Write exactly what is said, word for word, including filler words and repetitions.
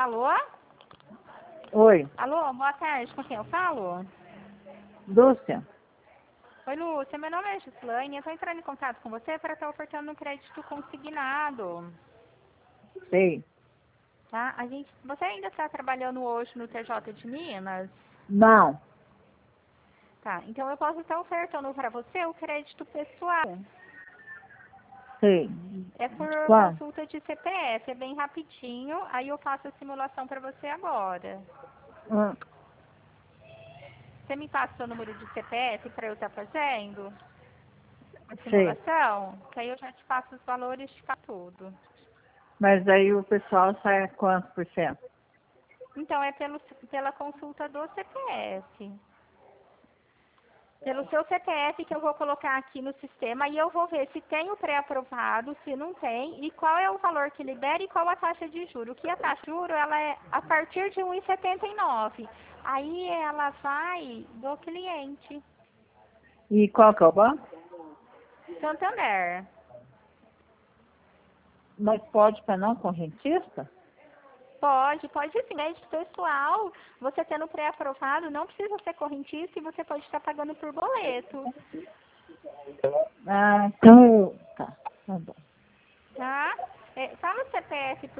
Alô? Oi, Alô, boa tarde, com quem eu falo? Lúcia. Oi, Lúcia, meu nome é Gislaine, eu estou entrando em contato com você para estar ofertando um crédito consignado, Sei. tá? A gente, você ainda está trabalhando hoje no T J de Minas? Não. Tá, então eu posso estar ofertando para você o crédito pessoal. Sei. É por Qual? consulta de C P F, é bem rapidinho, aí eu faço a simulação para você agora. Hum, Você me passa o seu número de C P F para eu estar fazendo a sei. simulação? Que aí eu já te passo os valores de tudo. Mas aí o pessoal sai a quantos por cento? Então, é pelo, pela consulta do C P F. Pelo seu C P F que eu vou colocar aqui no sistema e eu vou ver se tem o pré-aprovado, se não tem, e qual é o valor que libera e qual a taxa de juros. O que a taxa de juros, ela é a partir de um vírgula setenta e nove. Aí ela vai do cliente. E qual que é o banco? Santander. Mas pode para não correntista? Pode, pode sim. Crédito pessoal, você tendo pré-aprovado, não precisa ser correntista e você pode estar pagando por boleto. Ah, então eu... Tá, tá bom. Tá? É, fala o C P F